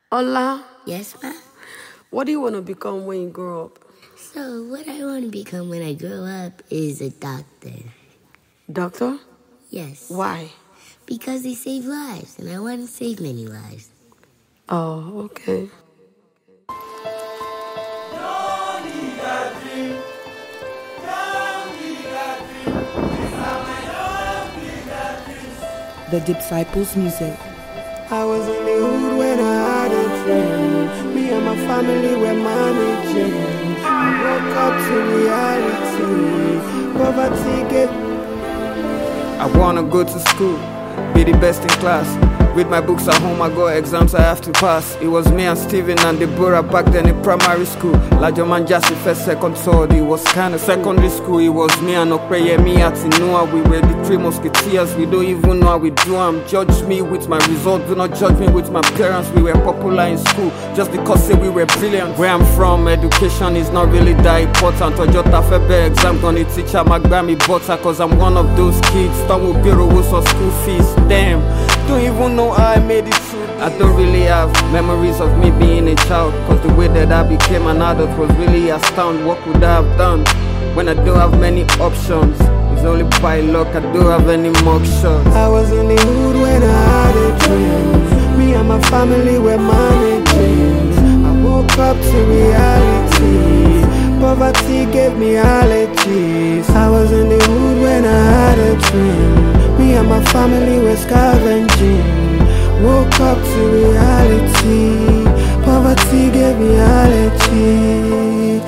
Ola, Yes, ma? what do you want to become when you grow up? So, what I want to become when I grow up is a doctor. Doctor? Yes. Why? Because they save lives, and I want to save many lives. Oh, okay. The Disciples Music. I was in the hood when I had a dream. Me and my family were managing. I woke up to reality. Poverty gave. I wanna go to school, be the best in class. Read my books at home, I got exams I have to pass. It was me and Steven and Deborah back then in primary school. Lajo man Jassy first, second, third, it was kinda secondary school. It was me and Okreye, me at Noah. We were the three musketeers, we don't even know how we do them. Judge me with my results, do not judge me with my parents. We were popular in school, just because say we were brilliant. Where I'm from, education is not really that important. Ojota Febe exam, gonna teach my Grammy butter. Cause I'm one of those kids, Tamu Biro for school fees. Damn, don't even know how I made it through. I don't really have memories of me being a child, cause the way that I became an adult was really astounding. What could I have done when I don't have many options? It's only by luck I don't have any mug shots. I was in the hood when I had a dream. Me and my family were managing. I woke up to reality. Poverty gave me allergies. I was in the hood when I had a dream. Me and my family were scavenging. Woke up to reality. Poverty gave me allergy.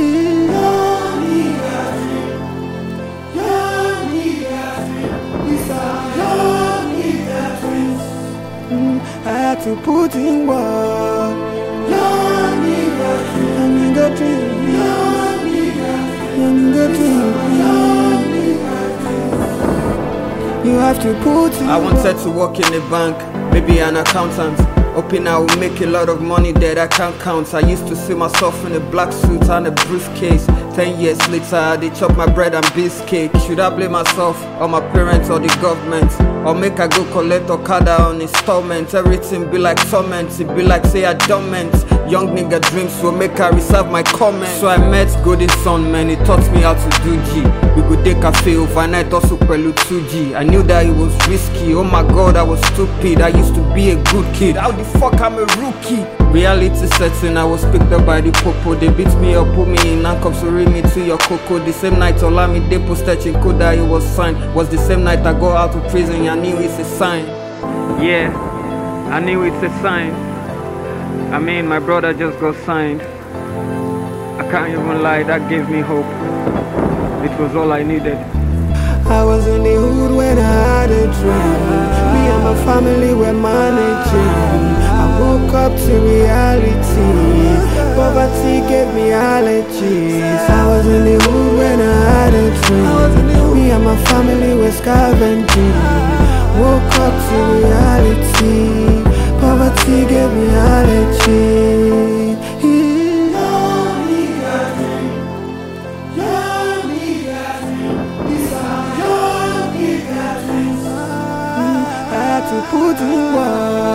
I had to put in work. Young nigga dream. Young nigga dream. You have to put in. I wanted to work in a bank, maybe an accountant. Hoping I will make a lot of money that I can't count. I used to see myself in a black suit and a briefcase. 10 years later, they chop my bread and biscuit. Should I blame myself, or my parents, or the government? Or make I go collect Okada on installment? Everything be like torment, it be like say I dormant. Young nigga dreams will make I reserve my comments. So I met Golden Son, man, he taught me how to do G. We go take cafe overnight, also prelude 2G. I knew that it was risky, oh my god, I was stupid. I used to be a good kid, how the fuck I'm a rookie? Reality setting, I was picked up by the popo. They beat me up, put me in handcuffs, so read me to your cocoa. The same night Olamide posted Chinkoda, it was signed. Was the same night I got out of prison, I knew it's a sign. Yeah, I knew it's a sign. I mean, my brother just got signed. I can't even lie, that gave me hope. It was all I needed. I was in the hood when I had a dream. Me and my family were managing. I woke up to reality. Poverty gave me allergies. I was in the hood when I had a dream. Me and my family were scavenging. Woke up to reality. Poverty gave me allergy. I had to put in work.